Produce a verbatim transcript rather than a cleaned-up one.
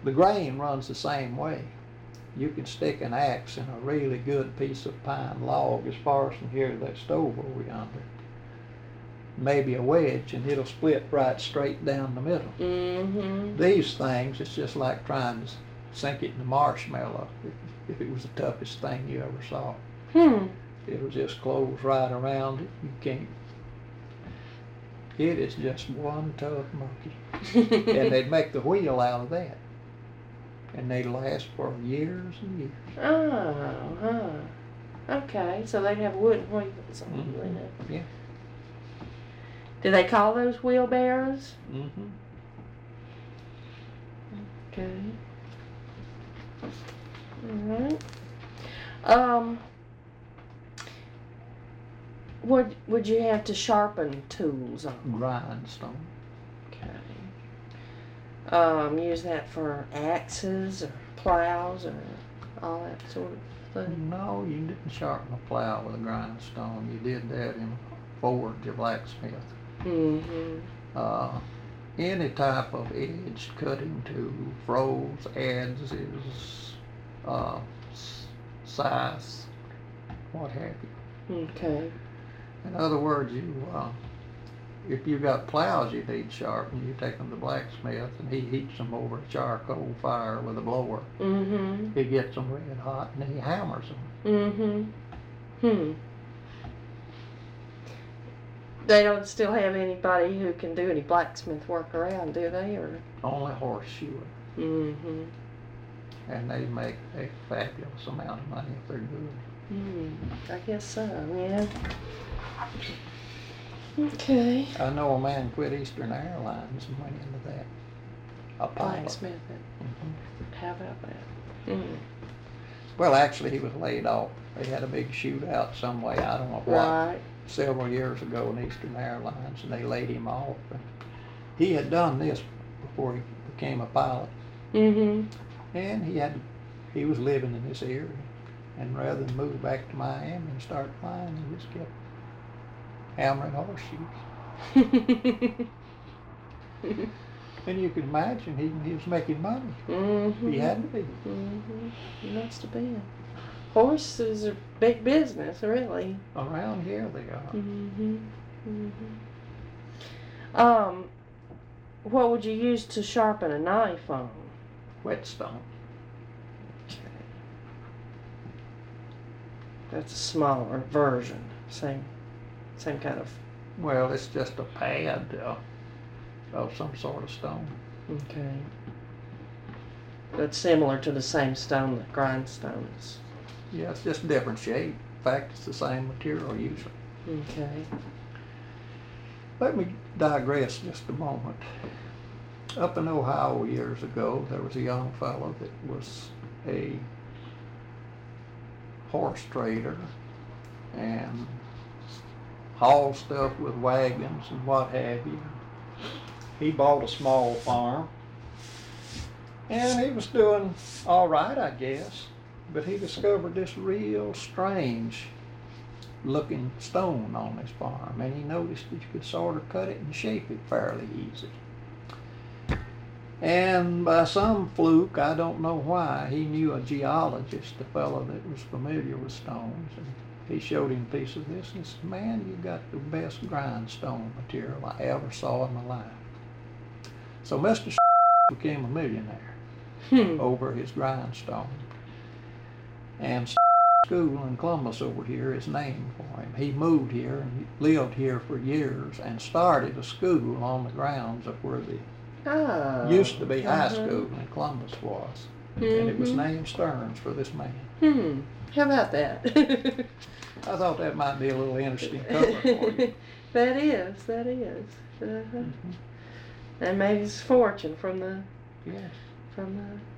The grain runs the same way. You can stick an axe in a really good piece of pine log as far as from here to that stove over yonder. Maybe a wedge, and it'll split right straight down the middle. Mm-hmm. These things, it's just like trying to sink it in a marshmallow if, if it was the toughest thing you ever saw. Hmm. It'll just close right around it. You can't. It is just one tough monkey. And they'd make the wheel out of that. And they last for years and years. Oh, huh. Okay, so they have wooden wheels on them. Mm-hmm. Yeah. Do they call those wheelbarrows? Mm-hmm. Okay. All right. Um. Would Would you have to sharpen tools on? Grindstone. Okay. Um, use that for axes or plows or all that sort of thing? No, you didn't sharpen a plow with a grindstone. You did that in Ford, your blacksmith. Mm-hmm. Uh, any type of edge cutting tool, froze, adzes, uh, scythes, what have you. Okay. In other words, you uh, if you got plows you need sharpened, you take them to the blacksmith and he heats them over a charcoal fire with a blower. Mm-hmm. He gets them red hot and then he hammers them. Mm-hmm. Hmm. They don't still have anybody who can do any blacksmith work around, do they? Or Only horseshoe. mm-hmm. And they make a fabulous amount of money if they're good. Mm, I guess so, yeah. Okay. I know a man quit Eastern Airlines and went into that. A pilot. Blacksmith. Mm-hmm. How about that? Mm. Well, actually, he was laid off. They had a big shootout some way, I don't know what, Right. several years ago in Eastern Airlines, and they laid him off. And he had done this before he became a pilot, Mm-hmm. and he had he was living in this area, and rather than move back to Miami and start flying, he just kept hammering horseshoes. And you can imagine he, he was making money. Mm-hmm. He had to be. Mm-hmm. He must have been. Horses are big business, really. Around here they are. Mm-hmm. Mm-hmm. Um, what would you use to sharpen a knife on? Whetstone. Okay. That's a smaller version. Same, same kind of. Well, it's just a pad uh, of some sort of stone. Okay. But similar to the same stone that grindstone is. Yeah, it's just a different shape. In fact, it's the same material usually. Okay. Let me digress just a moment. Up in Ohio years ago, there was a young fellow that was a horse trader and hauled stuff with wagons and what have you. He bought a small farm and he was doing all right, I guess, but he discovered this real strange looking stone on his farm, and he noticed that you could sort of cut it and shape it fairly easy. And by some fluke, I don't know why, he knew a geologist, a fellow that was familiar with stones, and he showed him a piece of this and said, "Man, you got the best grindstone material I ever saw in my life." So Mister became a millionaire Hmm. over his grindstone. And school in Columbus over here is named for him. He moved here and he lived here for years and started a school on the grounds of where the Oh. used to be high uh-huh. school in Columbus was. Mm-hmm. And it was named Stearns for this man. Hmm. How about that? I thought that might be a little interesting cover for you. That is, that is. Uh-huh. Mm-hmm. And made his fortune from the Yes. from the